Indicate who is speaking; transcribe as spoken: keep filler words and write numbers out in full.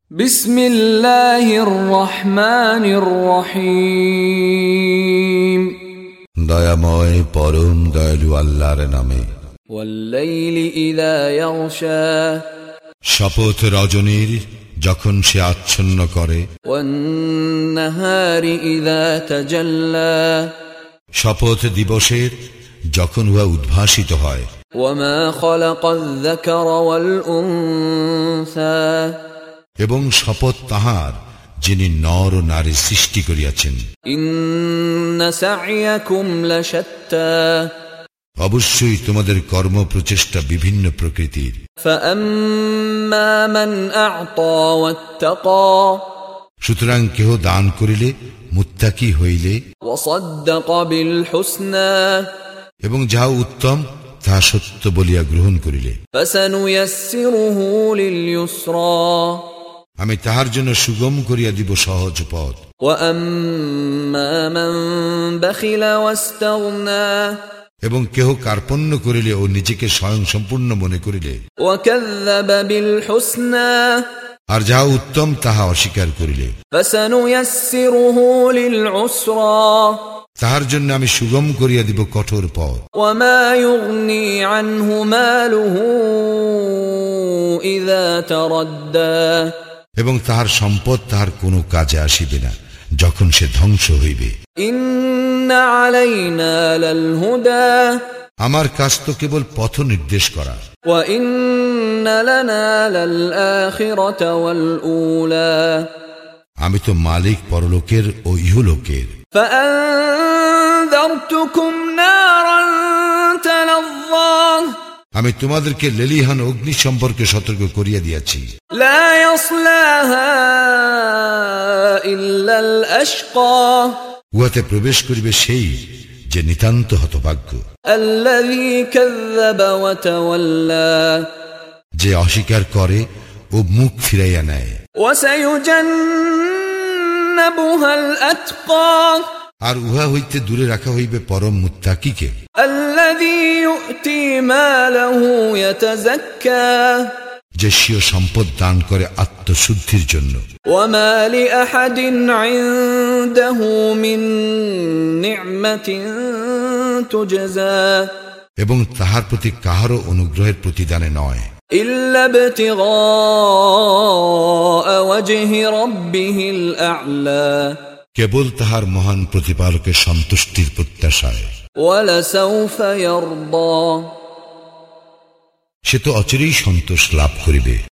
Speaker 1: বিসমিল্লাহির রহমানির রহিম।
Speaker 2: দয়াময় পরম দয়ালু আল্লাহর নামে।
Speaker 1: ওয়াল্লাইলি ইযা ইয়াগশা,
Speaker 2: শপথ রজনীর যখন সে আচ্ছন্ন করে।
Speaker 1: ওয়ান-নাহারি ইযা তাজাল্লা,
Speaker 2: শপথ দিবসের যখন উহা উদ্ভাসিত হয়।
Speaker 1: ওয়ামা খালাকায যাকারা ওয়াল উনসা,
Speaker 2: এবং শপথ তাহার যিনি নর ও নারী সৃষ্টি করিয়াছেন।
Speaker 1: ইন্না সা'য়াকুম লাশাত্তা,
Speaker 2: অবশ্যই তোমাদের কর্ম প্রচেষ্টা বিভিন্ন প্রকৃতির।
Speaker 1: ফাআম্মা মান আ'তা ওয়াত্তাকা,
Speaker 2: সুতরাং কেহ দান করিলে, মুত্তাকি হইলে,
Speaker 1: ওয়াসাদ্দাকা বিল হুসনা,
Speaker 2: এবং যাহা উত্তম তাহা সত্য বলিয়া গ্রহণ করিলে,
Speaker 1: ফাসানুয়াসসিরুহু লিল ইউসরা,
Speaker 2: আমি তাহার জন্য সুগম করিয়া দিব সহজ পথ।
Speaker 1: ওয়াআম্মা মান বাখিলা ওয়াস্তাগনা,
Speaker 2: এবং কেহ কার্পণ্য করিলে ও নিজেকে স্বয়ং সম্পূর্ণ মনে করিলে,
Speaker 1: ওয়াকাযযাবা বিল হুসনা,
Speaker 2: আর যাহা উত্তম তাহা অস্বীকার করিলে,
Speaker 1: ফাসানুয়াসসিরুহু লিল উসরা,
Speaker 2: তাহার জন্য আমি সুগম করিয়া দিব কঠোর পথ।
Speaker 1: ওয়ামা ইউগনি আনহু মালুহু ইযা তারাদ্দা,
Speaker 2: এবং তাহার সম্পদ তাহার কোনো কাজে আসিবে না যখন সে ধ্বংস হইবে।
Speaker 1: ইন্না আলাইনা লাল হুদা,
Speaker 2: আমার কাজ তো কেবল পথ নির্দেশ করা।
Speaker 1: ওয়া ইন্না লানা লাল আখিরাতা ওয়াল উলা,
Speaker 2: আমি তো মালিক পরলোকের ও ইহলোকের।
Speaker 1: ফাআনযারতুকুম নারান তালাযযা,
Speaker 2: আমি তোমাদেরকে লেলিহান অগ্নি সম্পর্কে সতর্ক করিয়া দিয়াছি।
Speaker 1: লা ইয়াসলাহা ইল্লাল আশকা,
Speaker 2: উহাতে প্রবেশ করিবে সেই যে নিতান্ত হতভাগ্য।
Speaker 1: আল্লাযী কাযযাবা ওয়া তাওয়াল্লা,
Speaker 2: যে অস্বীকার করে ও মুখ ফিরাইয়া নেয়।
Speaker 1: ওয়া সায়ুজান্নাবুহাল আতকা,
Speaker 2: আর উহা হইতে দূরে রাখা হইবে পরম মুত্তাকিকে।
Speaker 1: আল্লাযী ইউতি মালাহু ইয়াতাযাক্কা,
Speaker 2: যে স্বীয় সম্পদ দান করে আত্মশুদ্ধির জন্য।
Speaker 1: ওয়া মা লিআহাদিন ইনদাহু মিন নি'মাতিন তুজজা,
Speaker 2: এবং তাহার প্রতি কাহারও অনুগ্রহের প্রতিদানে নয়,
Speaker 1: ইল্লা ইবতিগা ওয়াজহি রাব্বিহিল আ'লা,
Speaker 2: কেবল তাহার মহান প্রতিপালকের সন্তুষ্টির প্রত্যাশায়।
Speaker 1: ওয়ালা সাউফা ইয়ারদা,
Speaker 2: সে তো অচিরেই সন্তোষ লাভ করিবে।